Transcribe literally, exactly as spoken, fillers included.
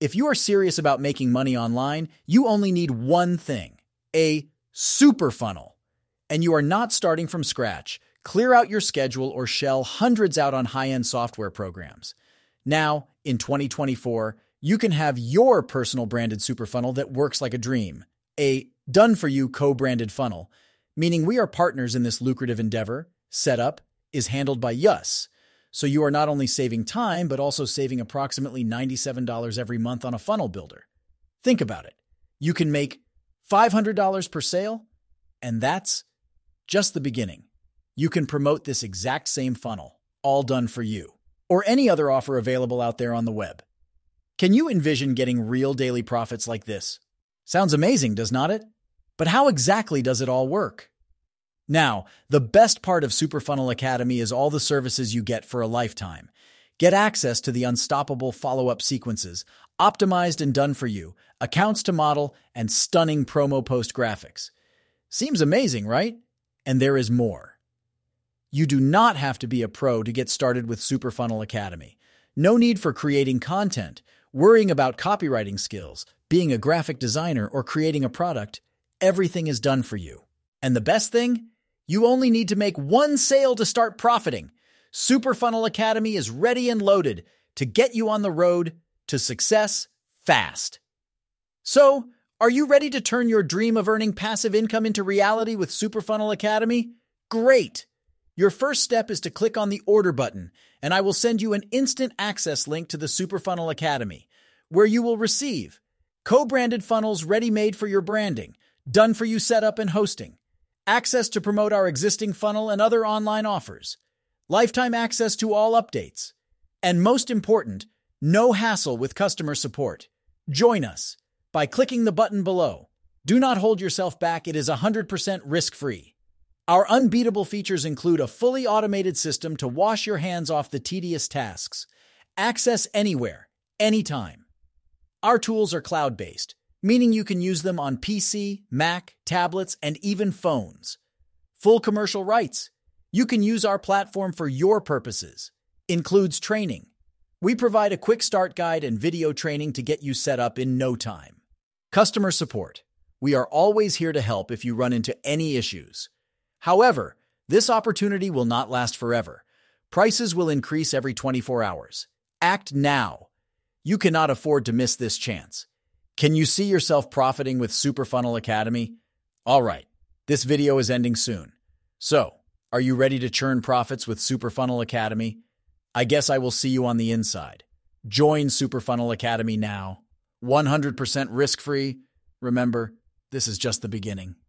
If you are serious about making money online, you only need one thing: a super funnel. And you are not starting from scratch. Clear out your schedule or shell hundreds out on high-end software programs. Now, in twenty twenty-four, you can have your personal branded super funnel that works like a dream. A done-for-you co-branded funnel, meaning we are partners in this lucrative endeavor. Setup is handled by us. So you are not only saving time, but also saving approximately ninety-seven dollars every month on a funnel builder. Think about it. You can make five hundred dollars per sale, and that's just the beginning. You can promote this exact same funnel, all done for you, or any other offer available out there on the web. Can you envision getting real daily profits like this? Sounds amazing, does not it? But how exactly does it all work? Now, the best part of SuperFunnel Academy is all the services you get for a lifetime. Get access to the unstoppable follow-up sequences, optimized and done for you, accounts to model, and stunning promo post graphics. Seems amazing, right? And there is more. You do not have to be a pro to get started with SuperFunnel Academy. No need for creating content, worrying about copywriting skills, being a graphic designer, or creating a product. Everything is done for you. And the best thing? You only need to make one sale to start profiting. SuperFunnel Academy is ready and loaded to get you on the road to success fast. So, are you ready to turn your dream of earning passive income into reality with SuperFunnel Academy? Great! Your first step is to click on the order button, and I will send you an instant access link to the SuperFunnel Academy, where you will receive co-branded funnels ready-made for your branding, done for you setup and hosting, access to promote our existing funnel and other online offers, lifetime access to all updates, and most important, no hassle with customer support. Join us by clicking the button below. Do not hold yourself back. It is one hundred percent risk-free. Our unbeatable features include a fully automated system to wash your hands off the tedious tasks. Access anywhere, anytime. Our tools are cloud-based, meaning you can use them on P C, Mac, tablets, and even phones. Full commercial rights. You can use our platform for your purposes. Includes training. We provide a quick start guide and video training to get you set up in no time. Customer support. We are always here to help if you run into any issues. However, this opportunity will not last forever. Prices will increase every twenty-four hours. Act now. You cannot afford to miss this chance. Can you see yourself profiting with SuperFunnel Academy? All right, this video is ending soon. So, are you ready to churn profits with SuperFunnel Academy? I guess I will see you on the inside. Join SuperFunnel Academy now. one hundred percent risk-free. Remember, this is just the beginning.